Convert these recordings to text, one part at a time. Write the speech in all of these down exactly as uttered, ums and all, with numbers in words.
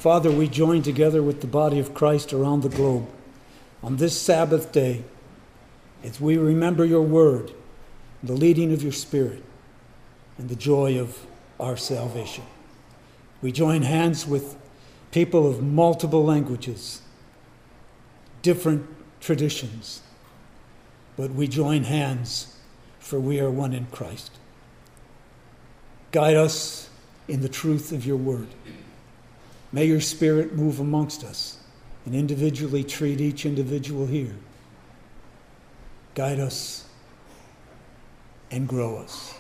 Father, we join together with the body of Christ around the globe on this Sabbath day as we remember your word, the leading of your Spirit, and the joy of our salvation. We join hands with people of multiple languages, different traditions, but we join hands, for we are one in Christ. Guide us in the truth of your word. May your Spirit move amongst us and individually treat each individual here. Guide us and grow us.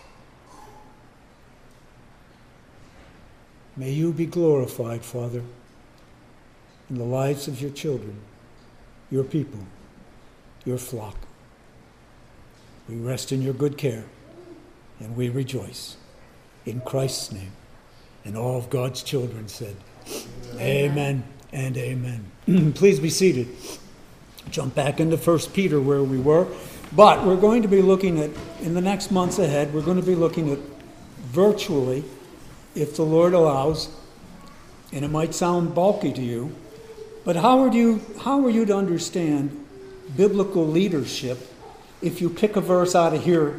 May you be glorified, Father, in the lives of your children, your people, your flock. We rest in your good care, and we rejoice. In Christ's name. And all of God's children said, Amen, amen and amen. Please be seated. Jump back into First Peter where we were. But we're going to be looking at, in the next months ahead, we're going to be looking at virtually, if the Lord allows, and it might sound bulky to you, but how are you, how are you to understand biblical leadership if you pick a verse out of here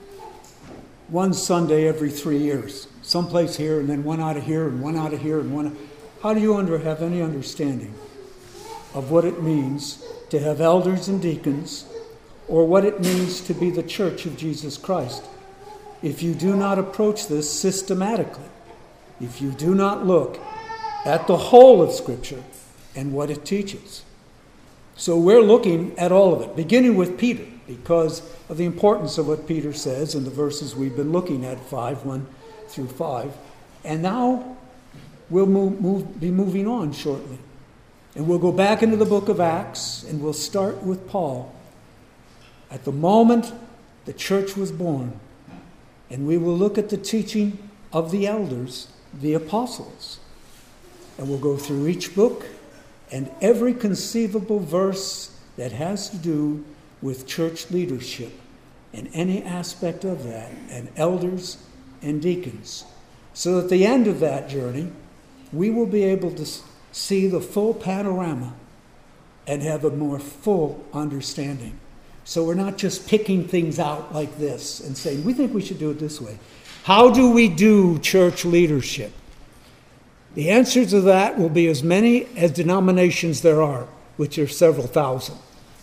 one Sunday every three years? Someplace here, and then one out of here, and one out of here, and one. How do you under, have any understanding of what it means to have elders and deacons, or what it means to be the church of Jesus Christ, if you do not approach this systematically, if you do not look at the whole of Scripture and what it teaches? So we're looking at all of it, beginning with Peter, because of the importance of what Peter says in the verses we've been looking at, five, one through five. And now we'll move, move, be moving on shortly. And we'll go back into the book of Acts, and we'll start with Paul. At the moment the church was born, and we will look at the teaching of the elders, the apostles. And we'll go through each book and every conceivable verse that has to do with church leadership and any aspect of that, and elders and deacons. So at the end of that journey, we will be able to see the full panorama and have a more full understanding. So we're not just picking things out like this and saying, we think we should do it this way. How do we do church leadership? The answer to that will be as many as denominations there are, which are several thousand.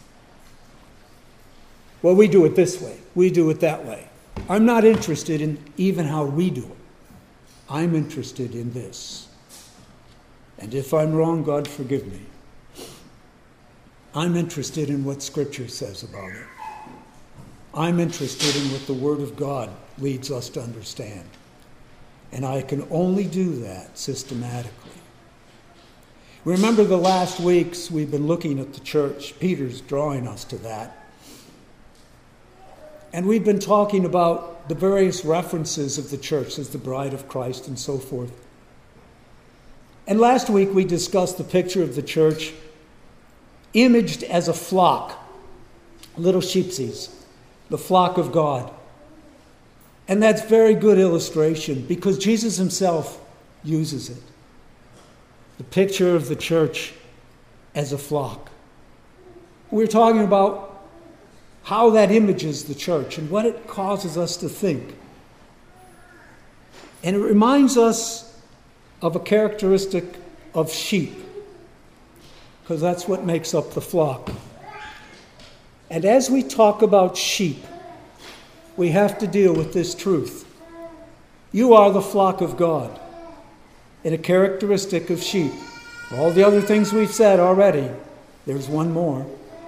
Well, we do it this way. We do it that way. I'm not interested in even how we do it. I'm interested in this. And if I'm wrong, God forgive me. I'm interested in what Scripture says about it. I'm interested in what the Word of God leads us to understand. And I can only do that systematically. Remember the last weeks we've been looking at the church. Peter's drawing us to that. And we've been talking about the various references of the church as the bride of Christ and so forth. And last week we discussed the picture of the church imaged as a flock, little sheepsies, the flock of God. And that's very good illustration because Jesus himself uses it. The picture of the church as a flock. We're talking about how that images the church and what it causes us to think. And it reminds us of a characteristic of sheep, because that's what makes up the flock. And as we talk about sheep, we have to deal with this truth. You are the flock of God, and a characteristic of sheep. For all the other things we've said already, there's one more.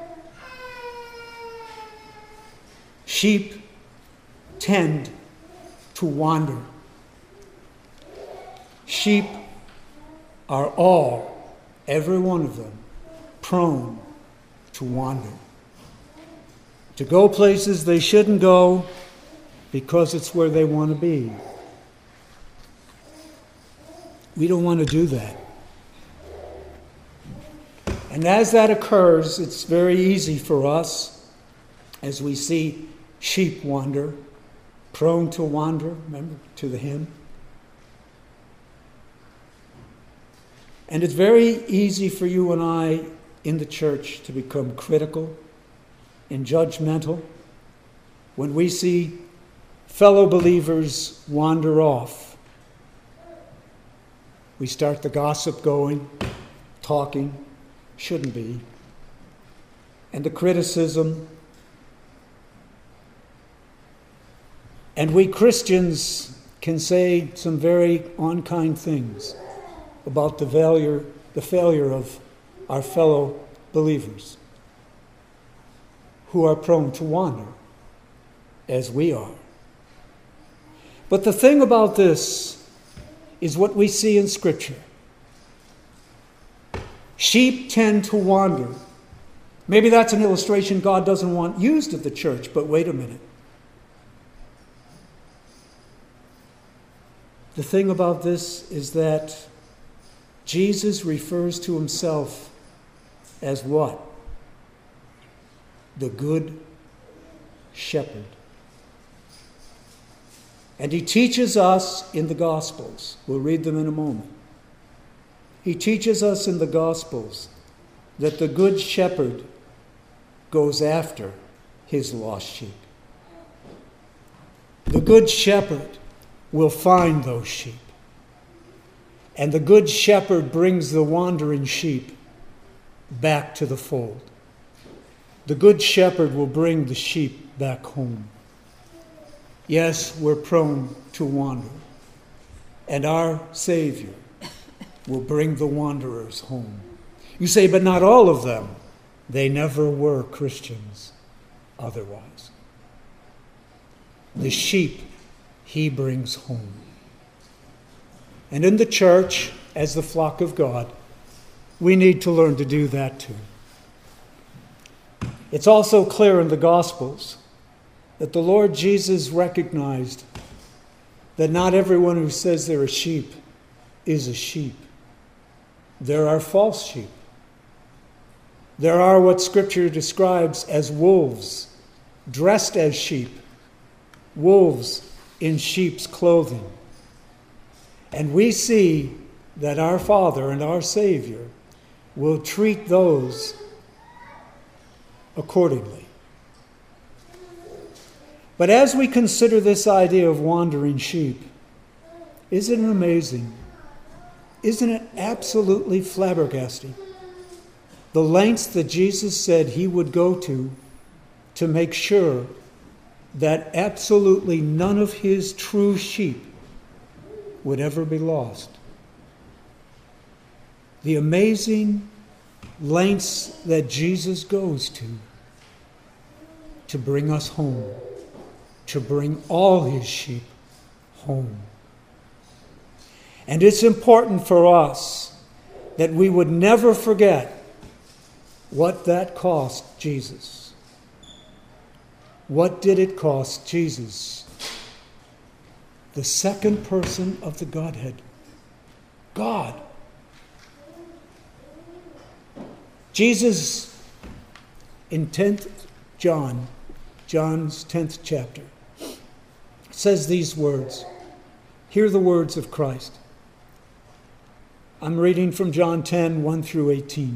Sheep tend to wander. Sheep are all, every one of them, prone to wander. To go places they shouldn't go because it's where they want to be. We don't want to do that. And as that occurs, it's very easy for us, as we see sheep wander, prone to wander, remember, to the hymn. And it's very easy for you and I in the church to become critical and judgmental when we see fellow believers wander off. We start the gossip going, talking, shouldn't be, and the criticism. And we Christians can say some very unkind things about the failure, the failure of our fellow believers who are prone to wander, as we are. But the thing about this is what we see in Scripture. Sheep tend to wander. Maybe that's an illustration God doesn't want used of the church, but wait a minute. The thing about this is that Jesus refers to himself as what? The Good Shepherd. And he teaches us in the Gospels. We'll read them in a moment. He teaches us in the Gospels that the Good Shepherd goes after his lost sheep. The Good Shepherd will find those sheep. And the Good Shepherd brings the wandering sheep back to the fold. The Good Shepherd will bring the sheep back home. Yes, we're prone to wander. And our Savior will bring the wanderers home. You say, but not all of them. They never were Christians otherwise. The sheep he brings home. And in the church, as the flock of God, we need to learn to do that too. It's also clear in the Gospels that the Lord Jesus recognized that not everyone who says they're a sheep is a sheep. There are false sheep. There are what Scripture describes as wolves, dressed as sheep, wolves in sheep's clothing. And we see that our Father and our Savior will treat those accordingly. But as we consider this idea of wandering sheep, isn't it amazing? Isn't it absolutely flabbergasting? The lengths that Jesus said he would go to to make sure that absolutely none of his true sheep would ever be lost. The amazing lengths that Jesus goes to to bring us home, to bring all his sheep home. And it's important for us that we would never forget what that cost Jesus. What did it cost Jesus? The second person of the Godhead, God. Jesus, in tenth John, John's tenth chapter, says these words. Hear the words of Christ. I'm reading from John ten, one through eighteen.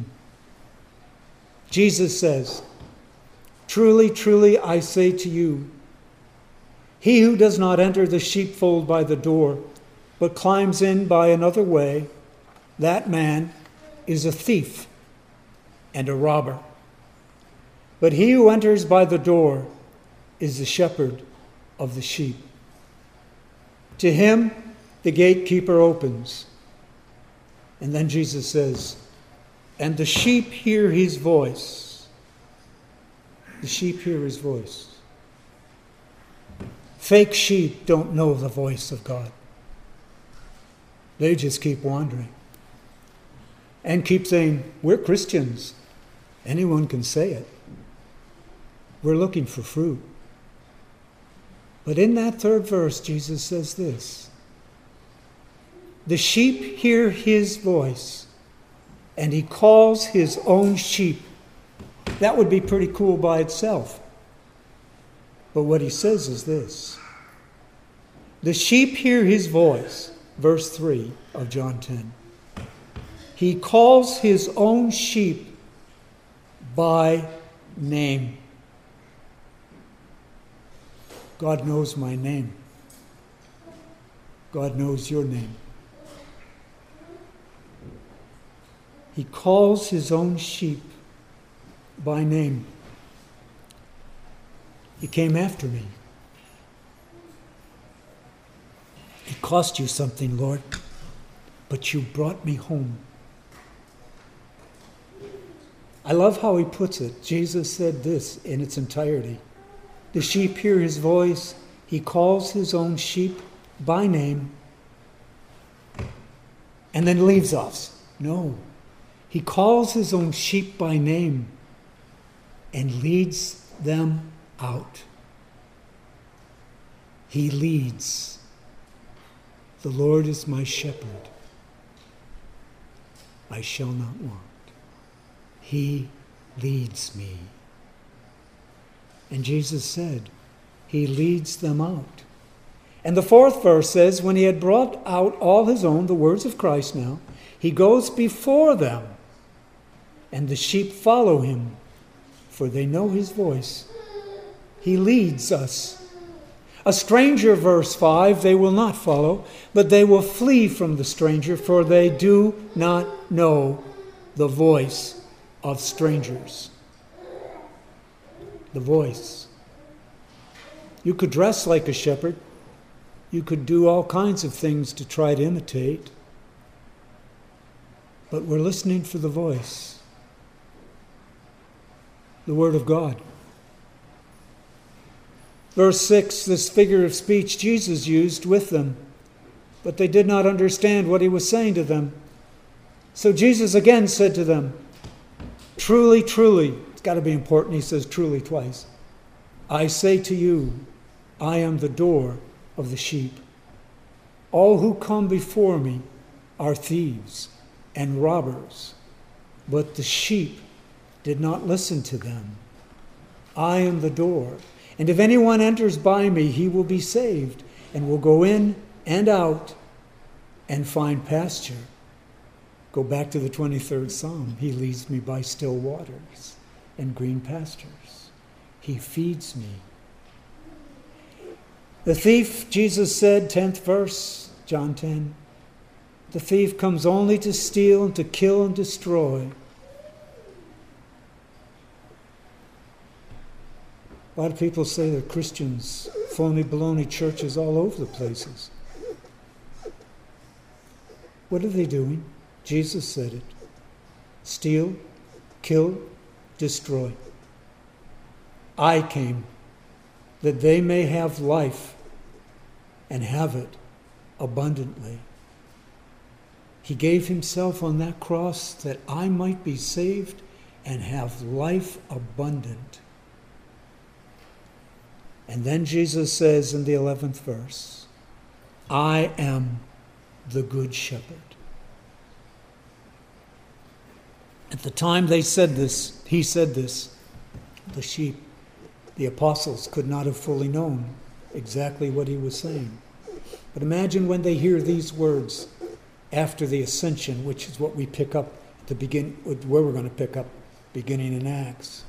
Jesus says, "Truly, truly, I say to you, he who does not enter the sheepfold by the door, but climbs in by another way, that man is a thief and a robber. But he who enters by the door is the shepherd of the sheep. To him the gatekeeper opens." And then Jesus says, "And the sheep hear his voice." The sheep hear his voice. Fake sheep don't know the voice of God. They just keep wandering and keep saying, "We're Christians. Anyone can say it. We're looking for fruit." But in that third verse, Jesus says this: "The sheep hear his voice, and he calls his own sheep." That would be pretty cool by itself. But what he says is this: "The sheep hear his voice," verse three of John ten, He calls his own sheep by name. God knows my name. God knows your name. He calls his own sheep by name. He came after me. It cost you something, Lord, but you brought me home. I love how he puts it. Jesus said this in its entirety. The sheep hear his voice. He calls his own sheep by name and then leaves us. No. He calls his own sheep by name and leads them out. He leads. The Lord is my shepherd. I shall not want. He leads me. And Jesus said, he leads them out. And the fourth verse says, when he had brought out all his own, the words of Christ now, he goes before them, and the sheep follow him, for they know his voice. He leads us. A stranger, verse five, they will not follow, but they will flee from the stranger, for they do not know the voice of strangers. The voice. You could dress like a shepherd. You could do all kinds of things to try to imitate. But we're listening for the voice. The Word of God. Verse six, this figure of speech Jesus used with them, but they did not understand what he was saying to them. So Jesus again said to them, truly, truly, it's got to be important, he says truly twice, I say to you, I am the door of the sheep. All who come before me are thieves and robbers, but the sheep did not listen to them. I am the door, and if anyone enters by me, he will be saved, and will go in and out and find pasture. Go back to the twenty-third Psalm. He leads me by still waters and green pastures. He feeds me. The thief, Jesus said, tenth verse, John ten, the thief comes only to steal and to kill and destroy. A lot of people say they're Christians, phony baloney churches all over the places. What are they doing? Jesus said it. Steal, kill, destroy. I came that they may have life and have it abundantly. He gave himself on that cross that I might be saved and have life abundant. And then Jesus says in the eleventh verse, I am the good shepherd. At the time they said this, he said this, the sheep, the apostles could not have fully known exactly what he was saying. But imagine when they hear these words after the ascension, which is what we pick up at the begin, where we're going to pick up beginning in Acts.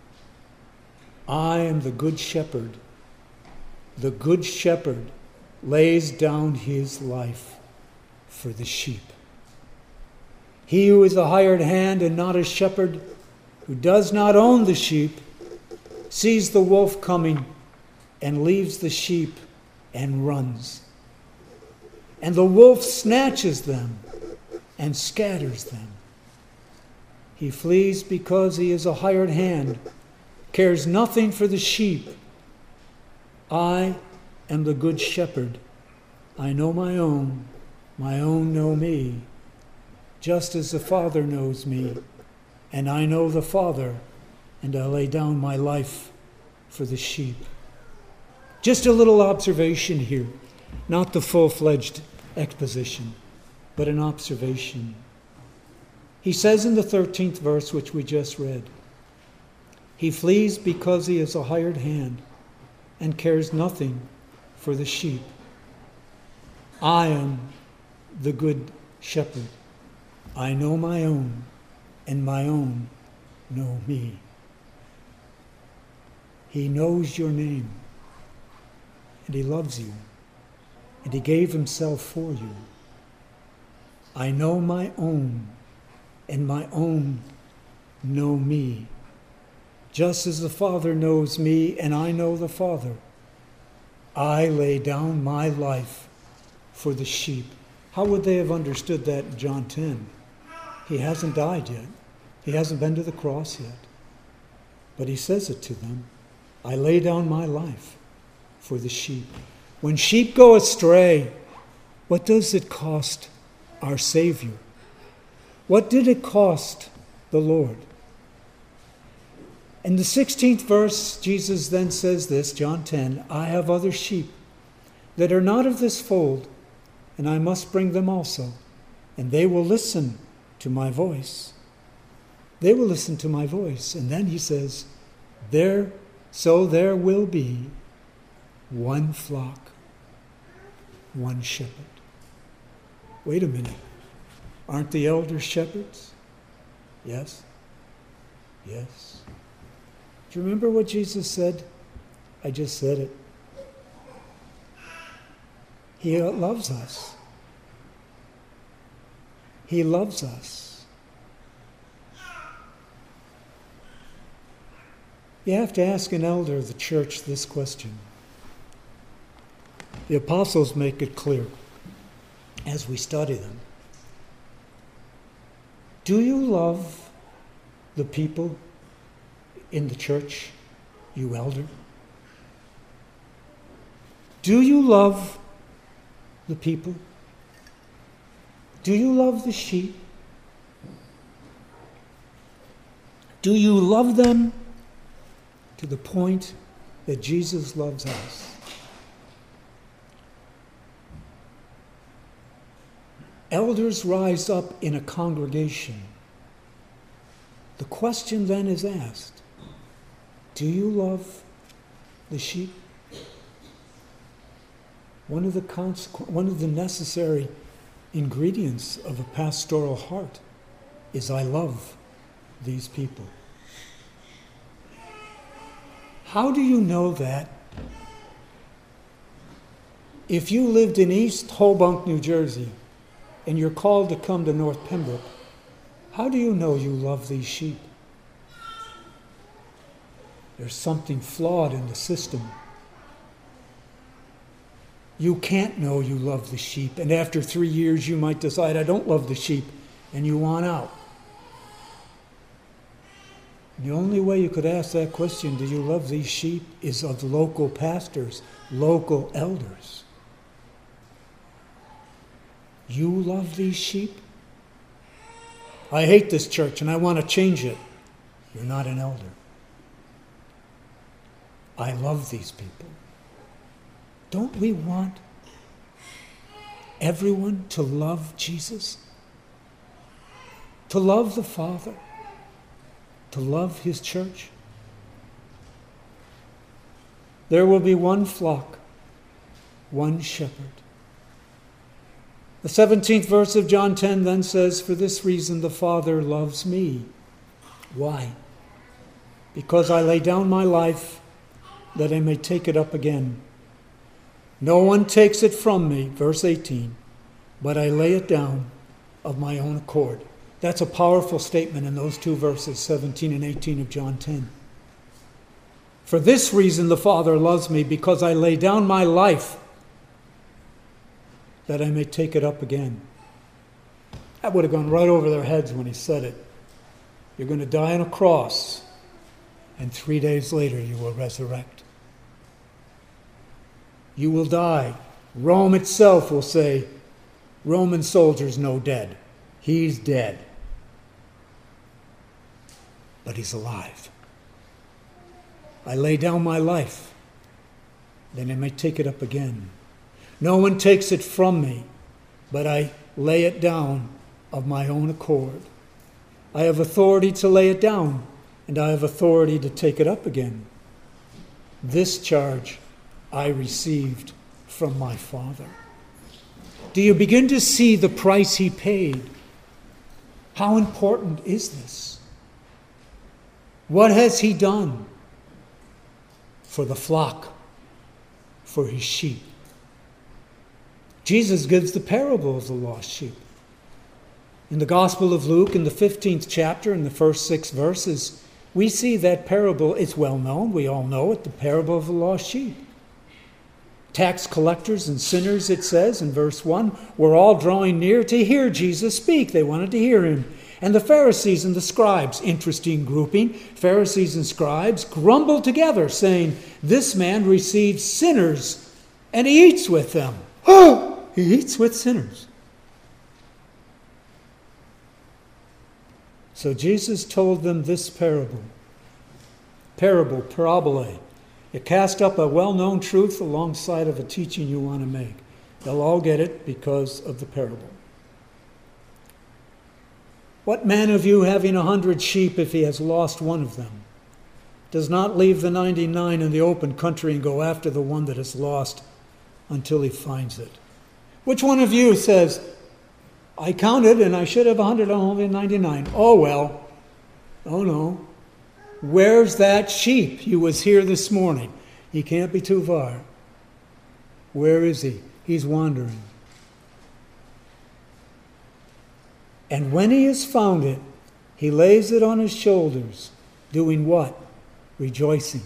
I am the good shepherd. The good shepherd lays down his life for the sheep. He who is a hired hand and not a shepherd, who does not own the sheep, sees the wolf coming and leaves the sheep and runs. And the wolf snatches them and scatters them. He flees because he is a hired hand, cares nothing for the sheep. I am the good shepherd. I know my own. My own know me, just as the Father knows me. And I know the Father, and I lay down my life for the sheep. Just a little observation here, not the full-fledged exposition, but an observation. He says in the thirteenth verse, which we just read, he flees because he is a hired hand and cares nothing for the sheep. I am the good shepherd. I know my own, and my own know me. He knows your name, and he loves you, and he gave himself for you. I know my own, and my own know me. Just as the Father knows me, and I know the Father, I lay down my life for the sheep. How would they have understood that in John ten? He hasn't died yet. He hasn't been to the cross yet. But he says it to them. I lay down my life for the sheep. When sheep go astray, what does it cost our Savior? What did it cost the Lord? In the sixteenth verse, Jesus then says this, John ten, I have other sheep that are not of this fold, and I must bring them also, and they will listen to my voice. They will listen to my voice. And then he says, there, so there will be one flock, one shepherd. Wait a minute. Aren't the elders shepherds? Yes. Yes. Do you remember what Jesus said? I just said it. He loves us. He loves us. You have to ask an elder of the church this question. The apostles make it clear as we study them. Do you love the people in the church, you elder? Do you love the people? Do you love the sheep? Do you love them to the point that Jesus loves us? Elders rise up in a congregation. The question then is asked, do you love the sheep? One of the consequ- one of the necessary ingredients of a pastoral heart is I love these people. How do you know that? If you lived in East Holbunk, New Jersey, and you're called to come to North Pembroke, how do you know you love these sheep? There's something flawed in the system. You can't know you love the sheep, and after three years you might decide, I don't love the sheep, and you want out. The only way you could ask that question, do you love these sheep, is of local pastors, local elders. You love these sheep? I hate this church and I want to change it. You're not an elder. I love these people. Don't we want everyone to love Jesus? To love the Father? To love his church? There will be one flock, one shepherd. The seventeenth verse of John ten then says, for this reason the Father loves me. Why? Because I lay down my life that I may take it up again. No one takes it from me, verse eighteen, but I lay it down of my own accord. That's a powerful statement in those two verses, seventeen and eighteen of John ten. For this reason the Father loves me, because I lay down my life that I may take it up again. That would have gone right over their heads when he said it. You're going to die on a cross, and three days later you will resurrect. You will die. Rome itself will say, Roman soldiers no dead. He's dead. But he's alive. I lay down my life, then I may take it up again. No one takes it from me, but I lay it down of my own accord. I have authority to lay it down, and I have authority to take it up again. This charge I received from my Father. Do you begin to see the price he paid How important is this? What has he done for the flock, for his sheep? Jesus gives the parable of the lost sheep. In the Gospel of Luke, in the fifteenth chapter, in the first six verses, we see that parable. It's well known. We all know it, the parable of the lost sheep. Tax collectors and sinners, it says in verse one, were all drawing near to hear Jesus speak. They wanted to hear him. And the Pharisees and the scribes, interesting grouping, Pharisees and scribes grumbled together, saying, "This man receives sinners and he eats with them." Oh, he eats with sinners. So Jesus told them this parable. Parable, parabole. It cast up a well-known truth alongside of a teaching you want to make. They'll all get it because of the parable. What man of you, having a hundred sheep, if he has lost one of them, does not leave the ninety-nine in the open country and go after the one that is lost until he finds it? Which one of you says, "I counted and I should have a hundred and only ninety-nine. Oh well. Oh no. Where's that sheep? He was here this morning. He can't be too far. Where is he? He's wandering." And when he has found it, he lays it on his shoulders, doing what? Rejoicing.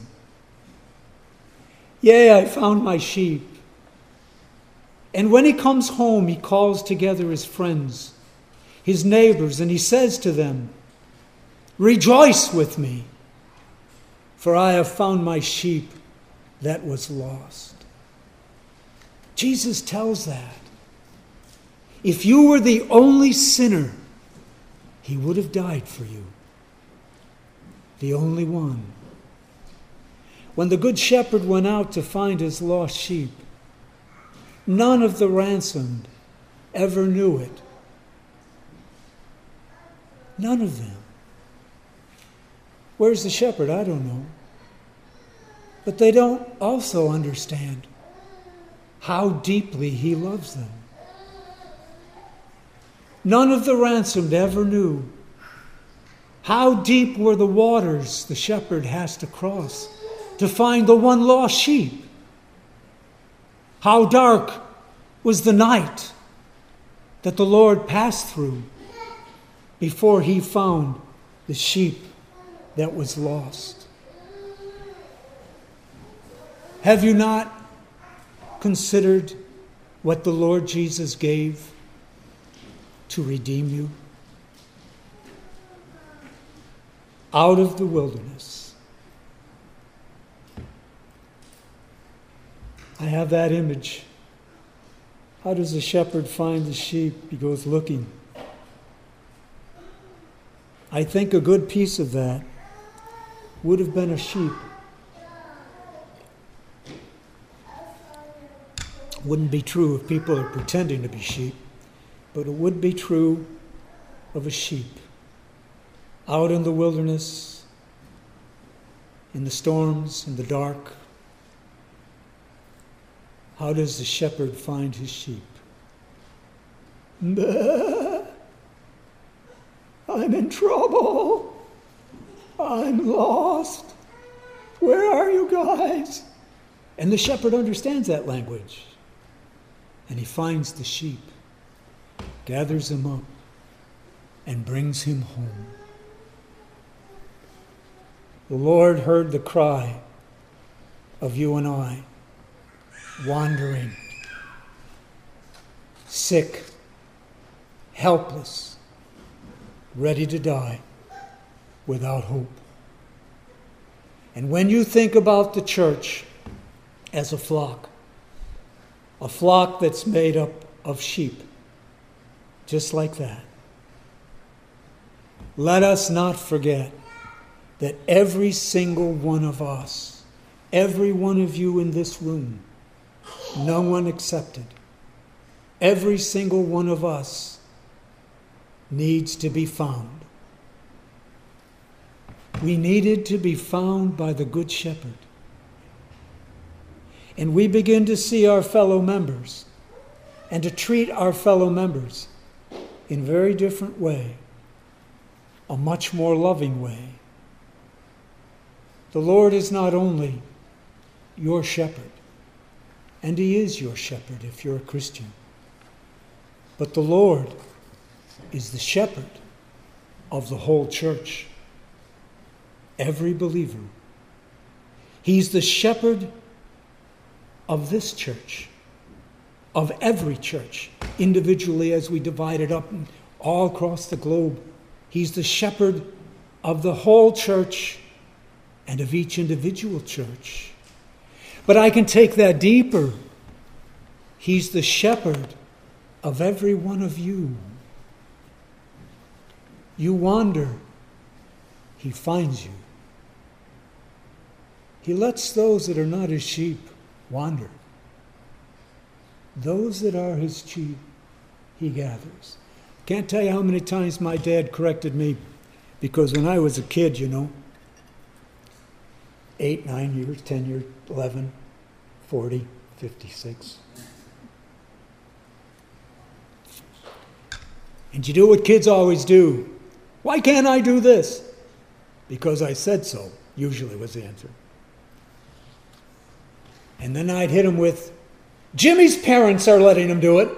"Yea, I found my sheep." And when he comes home, he calls together his friends, his neighbors, and he says to them, "Rejoice with me, for I have found my sheep that was lost." Jesus tells that. If you were the only sinner, he would have died for you. The only one. When the good shepherd went out to find his lost sheep, none of the ransomed ever knew it. None of them. Where's the shepherd? I don't know. But they don't also understand how deeply he loves them. None of the ransomed ever knew how deep were the waters the shepherd has to cross to find the one lost sheep. How dark was the night that the Lord passed through before he found the sheep that was lost. Have you not considered what the Lord Jesus gave to redeem you? Out of the wilderness. I have that image. How does the shepherd find the sheep? He goes looking. I think a good piece of that would have been a sheep. Wouldn't be true if people are pretending to be sheep, but it would be true of a sheep. Out in the wilderness, in the storms, in the dark, how does the shepherd find his sheep? Bah! I'm in trouble. I'm lost. Where are you guys? And the shepherd understands that language. And he finds the sheep, gathers them up, and brings him home. The Lord heard the cry of you and I, wandering, sick, helpless, ready to die, without hope. And when you think about the church as a flock, a flock that's made up of sheep, just like that, let us not forget that every single one of us, every one of you in this room, no one excepted, every single one of us needs to be found. We needed to be found by the Good Shepherd. And we begin to see our fellow members and to treat our fellow members in a very different way a much more loving way. The Lord is not only your shepherd, and he is your shepherd if you're a Christian, but the Lord is the shepherd of the whole church, every believer. He's the shepherd of this church, of every church, individually as we divide it up all across the globe. He's the shepherd of the whole church and of each individual church. But I can take that deeper. He's the shepherd of every one of you. You wander, he finds you. He lets those that are not his sheep wander. Those that are his sheep, he gathers. Can't tell you how many times my dad corrected me, because when I was a kid, you know, eight, nine years, ten years, eleven, forty, fifty-six. And you do what kids always do. Why can't I do this? Because I said so, usually was the answer. And then I'd hit him with, Jimmy's parents are letting him do it.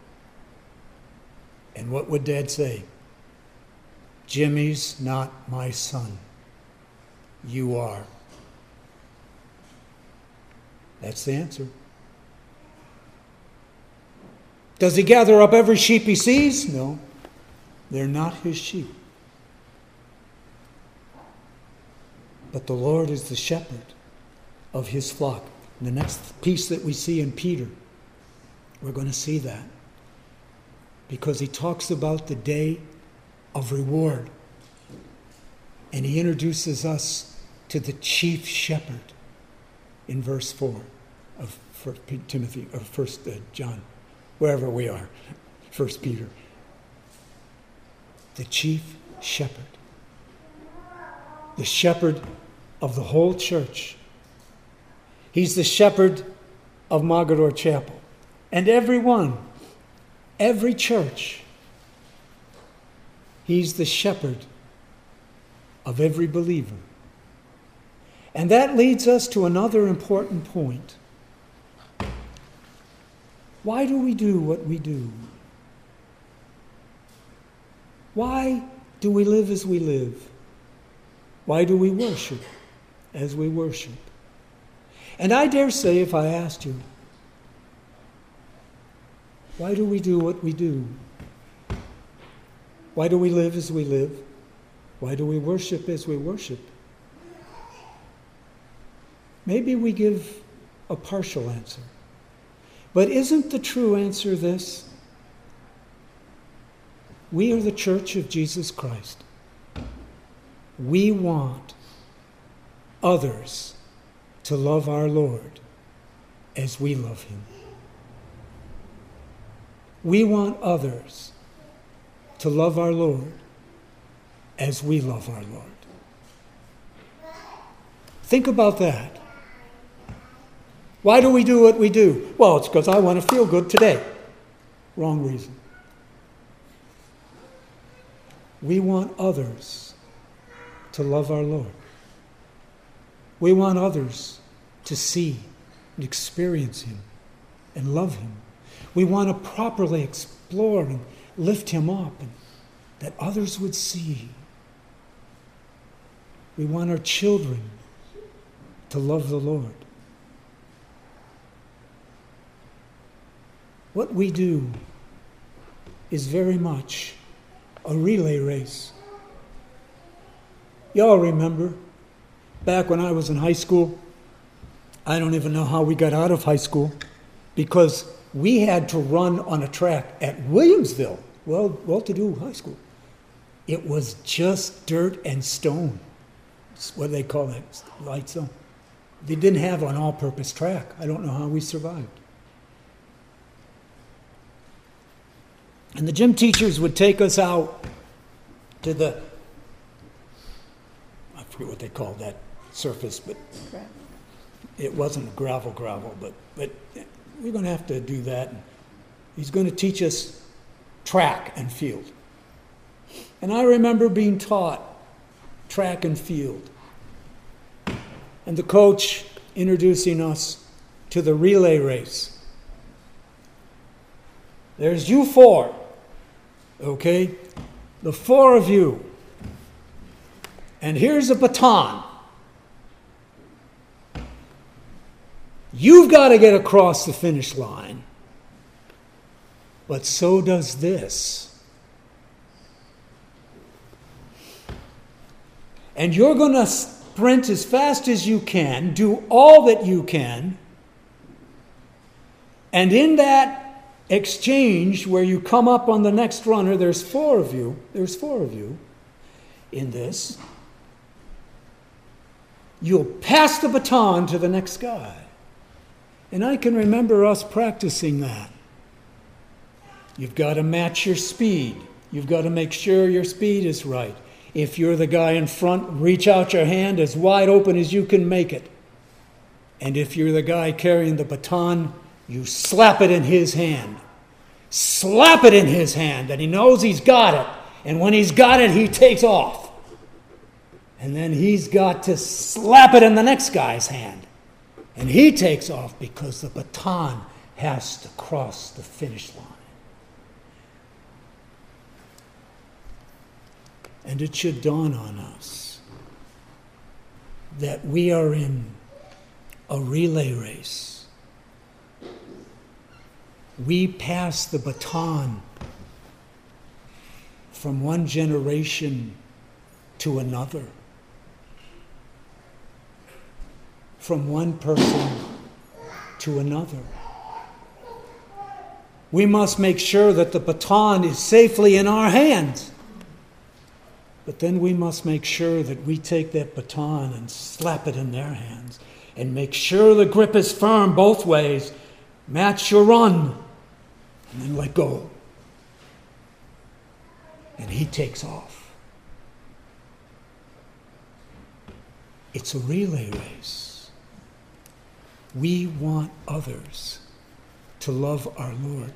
And what would Dad say? Jimmy's not my son. You are. That's the answer. Does he gather up every sheep he sees? No. They're not his sheep. But the Lord is the shepherd of his flock. And the next piece that we see in Peter, we're going to see that. Because he talks about the day of reward. And he introduces us to the chief shepherd in verse four of First Timothy, or First John, wherever we are, First Peter. The chief shepherd. The shepherd of the whole church. He's the shepherd of Mogador Chapel. And everyone, every church, he's the shepherd of every believer. And that leads us to another important point. Why do we do what we do? Why do we live as we live? Why do we worship as we worship? And I dare say, if I asked you, why do we do what we do? Why do we live as we live? Why do we worship as we worship? Maybe we give a partial answer. But isn't the true answer this? We are the church of Jesus Christ. We want others to love our Lord as we love him. We want others to love our Lord as we love our Lord. Think about that. Why do we do what we do? Well, it's because I want to feel good today. Wrong reason. We want others to love our Lord. We want others to see and experience him and love him. We want to properly explore and lift him up, and that others would see. We want our children to love the Lord. What we do is very much a relay race. Y'all remember, back when I was in high school, I don't even know how we got out of high school, because we had to run on a track at Williamsville, well, well-to-do high school. It was just dirt and stone. That's what they call that, light stone. They didn't have an all-purpose track. I don't know how we survived. And the gym teachers would take us out to the, I forget what they called that surface, but it wasn't gravel gravel, but, but we're going to have to do that. He's going to teach us track and field. And I remember being taught track and field. And the coach introducing us to the relay race. There's you four, okay? The four of you. And here's a baton. You've got to get across the finish line. But so does this. And you're going to sprint as fast as you can, do all that you can. And in that exchange where you come up on the next runner, there's four of you. There's four of you in this. You'll pass the baton to the next guy. And I can remember us practicing that. You've got to match your speed. You've got to make sure your speed is right. If you're the guy in front, reach out your hand as wide open as you can make it. And if you're the guy carrying the baton, you slap it in his hand. Slap it in his hand, and he knows he's got it. And when he's got it, he takes off. And then he's got to slap it in the next guy's hand. And he takes off because the baton has to cross the finish line. And it should dawn on us that we are in a relay race. We pass the baton from one generation to another. From one person to another. We must make sure that the baton is safely in our hands. But then we must make sure that we take that baton and slap it in their hands and make sure the grip is firm both ways. Match your run and then let go. And he takes off. It's a relay race. We want others to love our Lord.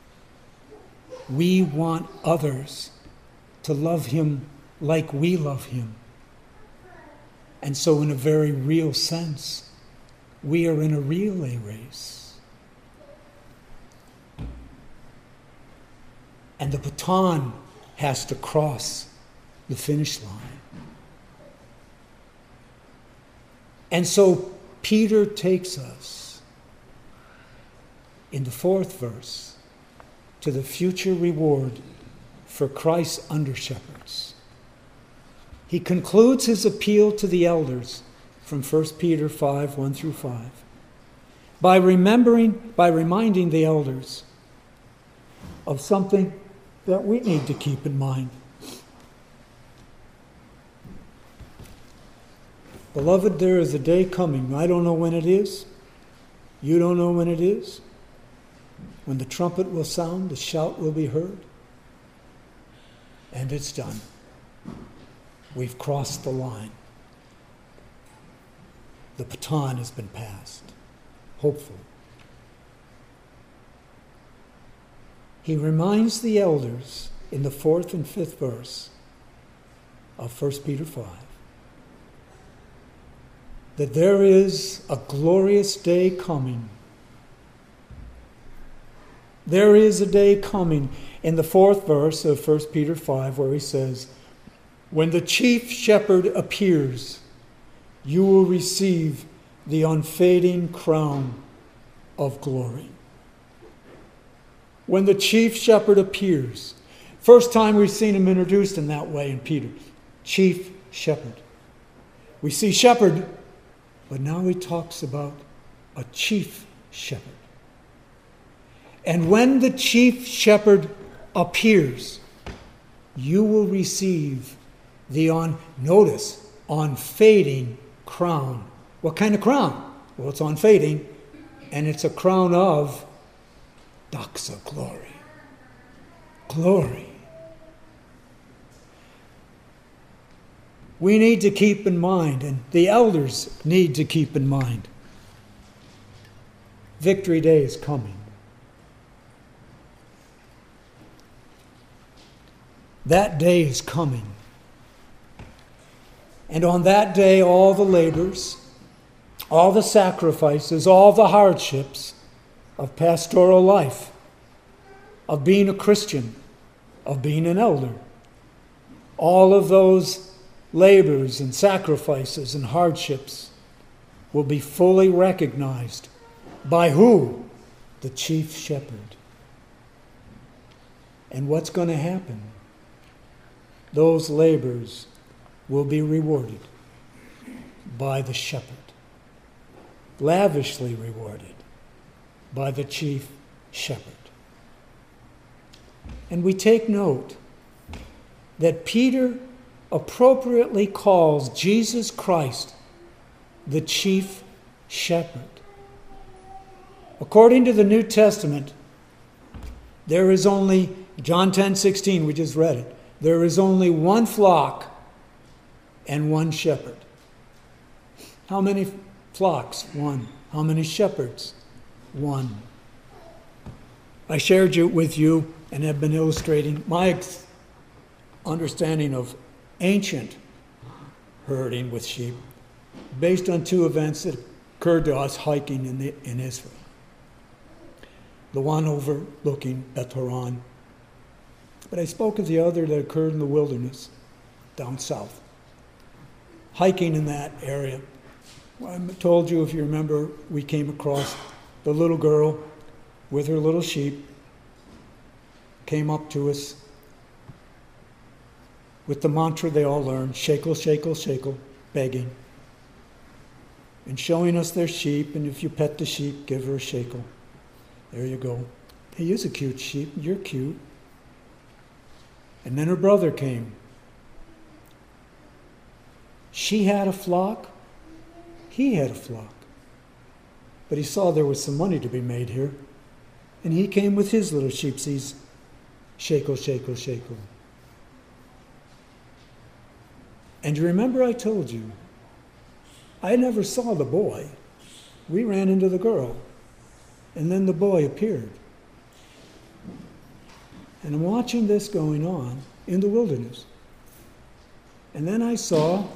We want others to love him like we love him. And so in a very real sense, we are in a relay race. And the baton has to cross the finish line. And so Peter takes us in the fourth verse to the future reward for Christ's under-shepherds. He concludes his appeal to the elders from First Peter five, one through five, by remembering, by reminding the elders of something that we need to keep in mind. Beloved, there is a day coming. I don't know when it is. You don't know when it is. When the trumpet will sound, the shout will be heard. And it's done. We've crossed the line. The baton has been passed. Hopefully. He reminds the elders in the fourth and fifth verse of First Peter five that there is a glorious day coming. There is a day coming in the fourth verse of First Peter five where he says, when the chief shepherd appears, you will receive the unfading crown of glory. When the chief shepherd appears. First time we've seen him introduced in that way in Peter. Chief shepherd. We see shepherd, but now he talks about a chief shepherd. And when the chief shepherd appears, you will receive the on, notice, unfading crown. What kind of crown? Well, it's unfading, and it's a crown of doxa, glory. Glory. We need to keep in mind, and the elders need to keep in mind, Victory Day is coming. That day is coming. And on that day, all the labors, all the sacrifices, all the hardships of pastoral life, of being a Christian, of being an elder, all of those labors and sacrifices and hardships will be fully recognized by who? The chief shepherd. And what's going to happen? Those labors will be rewarded by the shepherd, lavishly rewarded by the chief shepherd. And we take note that Peter appropriately calls Jesus Christ the chief shepherd. According to the New Testament, there is only, John ten sixteen, we just read it, there is only one flock and one shepherd. How many flocks? One. How many shepherds? One. I shared it with you and have been illustrating my understanding of ancient herding with sheep based on two events that occurred to us hiking in, the, in Israel. The one overlooking Beth Horon. But I spoke of the other that occurred in the wilderness down south. Hiking in that area. I told you, if you remember, we came across the little girl with her little sheep, came up to us with the mantra they all learned, shekel, shekel, shekel, begging, and showing us their sheep, and if you pet the sheep, give her a shekel. There you go. He is a cute sheep. You're cute. And then her brother came. She had a flock. He had a flock. But he saw there was some money to be made here. And he came with his little sheepsies. Shekel, shekel, shekel. And you remember I told you, I never saw the boy. We ran into the girl. And then the boy appeared. And I'm watching this going on in the wilderness. And then I saw,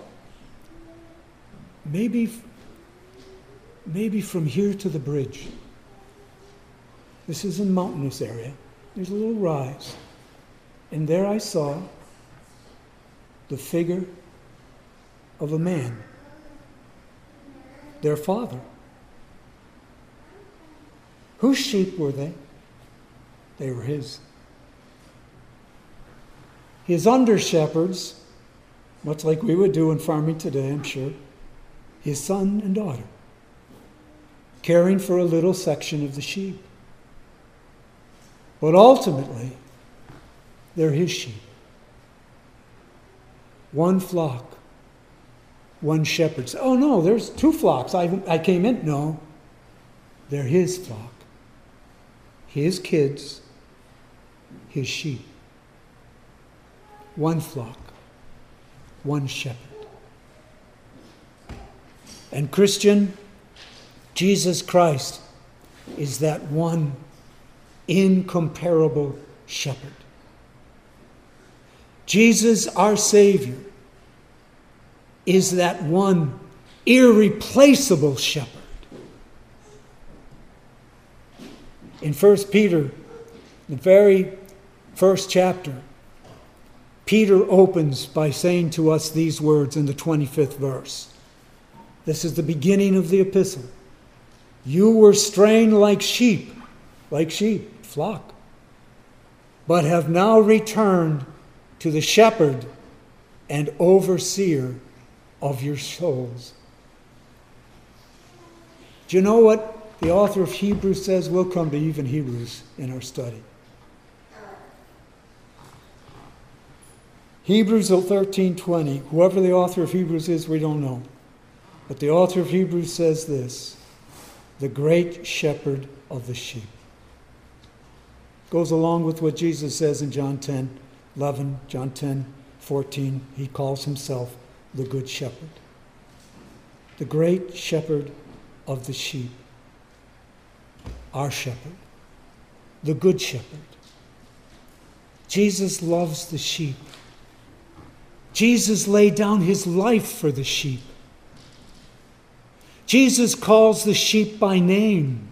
maybe, maybe from here to the bridge. This is a mountainous area. There's a little rise. And there I saw the figure of a man, their father. Whose sheep were they? They were his. His under-shepherds, much like we would do in farming today, I'm sure, his son and daughter, caring for a little section of the sheep. But ultimately, they're his sheep. One flock, one shepherd. Oh no, there's two flocks. I, I came in. No, they're his flock. His kids, his sheep. One flock, one shepherd. And Christian, Jesus Christ is that one incomparable shepherd. Jesus, our Savior, is that one irreplaceable shepherd. In First Peter, the very first chapter, Peter opens by saying to us these words in the twenty-fifth verse. This is the beginning of the epistle. You were straying like sheep, like sheep, flock, but have now returned to the shepherd and overseer of your souls. Do you know what the author of Hebrews says? We'll come to even Hebrews in our study. Hebrews thirteen twenty. Whoever the author of Hebrews is, we don't know. But the author of Hebrews says this: the great shepherd of the sheep. Goes along with what Jesus says in John ten eleven, John ten fourteen. He calls himself the good shepherd. The great shepherd of the sheep. Our shepherd. The good shepherd. Jesus loves the sheep. Jesus laid down his life for the sheep. Jesus calls the sheep by name.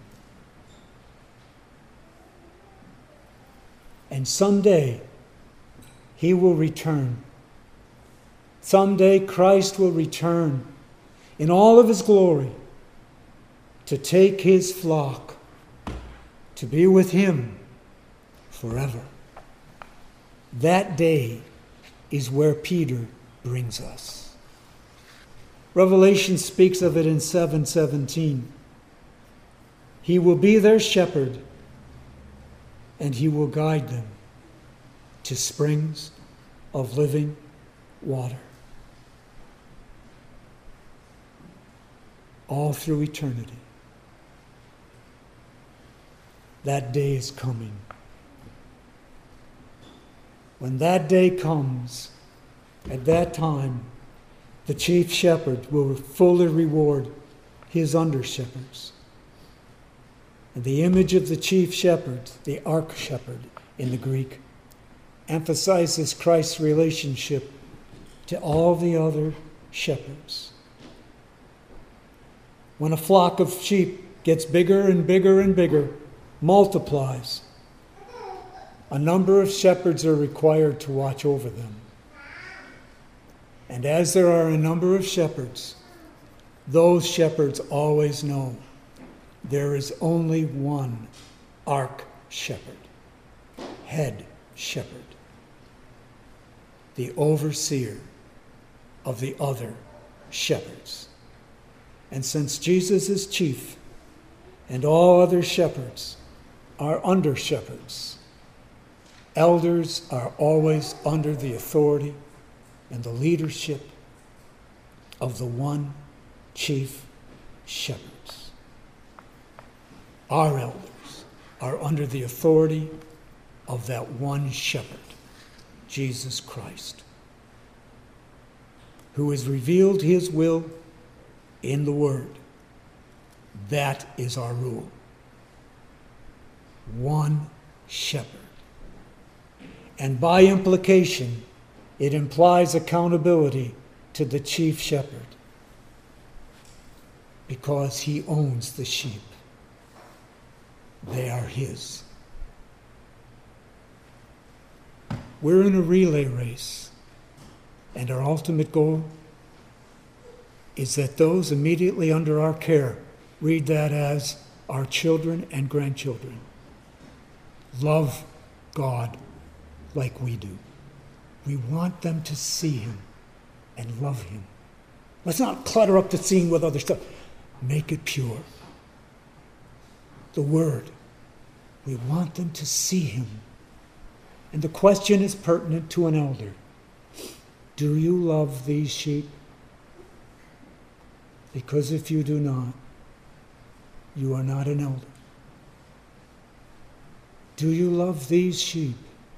And someday he will return. Someday Christ will return in all of his glory to take his flock to be with him forever. That day is where Peter brings us. Revelation speaks of it in seven seventeen. He will be their shepherd, and he will guide them to springs of living water. All through eternity. That day is coming. When that day comes, at that time, the chief shepherd will fully reward his under-shepherds. And the image of the chief shepherd, the arch-shepherd in the Greek, emphasizes Christ's relationship to all the other shepherds. When a flock of sheep gets bigger and bigger and bigger, multiplies, a number of shepherds are required to watch over them. And as there are a number of shepherds, those shepherds always know there is only one arch-shepherd, head shepherd, the overseer of the other shepherds. And since Jesus is chief and all other shepherds are under shepherds, elders are always under the authority and the leadership of the one chief shepherd. Our elders are under the authority of that one shepherd, Jesus Christ, who has revealed his will in the Word. That is our rule. One shepherd. And by implication, it implies accountability to the chief shepherd, because he owns the sheep. They are his. We're in a relay race, and our ultimate goal is that those immediately under our care, read that as our children and grandchildren, love God like we do. We want them to see him and love him. Let's not clutter up the scene with other stuff. Make it pure. The Word. We want them to see him. And the question is pertinent to an elder. Do you love these sheep? Because if you do not, you are not an elder. Do you love these sheep?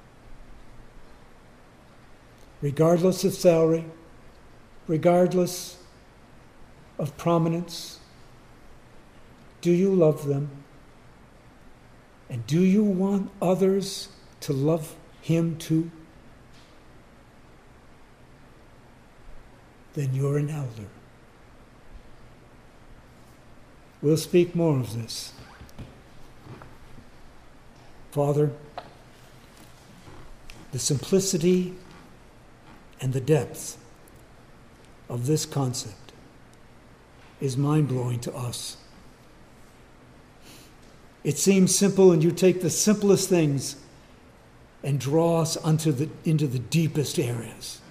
Regardless of salary, regardless of prominence, do you love them? And do you want others to love him too? Then you're an elder. We'll speak more of this. Father, the simplicity and the depth of this concept is mind-blowing to us. It seems simple, and you take the simplest things and draw us unto the, into the deepest areas.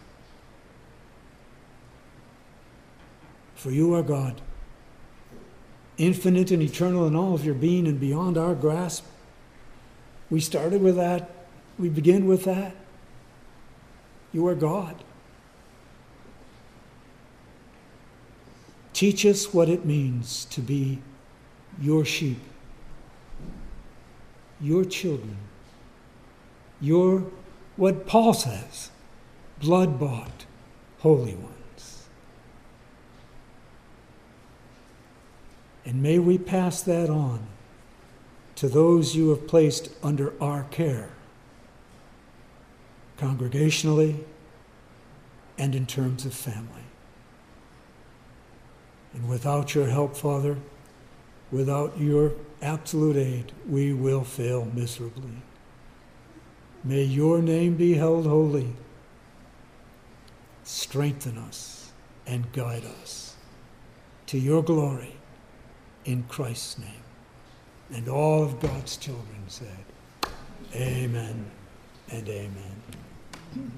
For you are God, infinite and eternal in all of your being and beyond our grasp. We started with that. We begin with that. You are God. Teach us what it means to be your sheep, your children, your, what Paul says, blood-bought holy ones. And may we pass that on to those you have placed under our care, congregationally, and in terms of family. And without your help, Father, without your absolute aid, we will fail miserably. May your name be held holy. Strengthen us and guide us to your glory in Christ's name. And all of God's children said, amen and amen.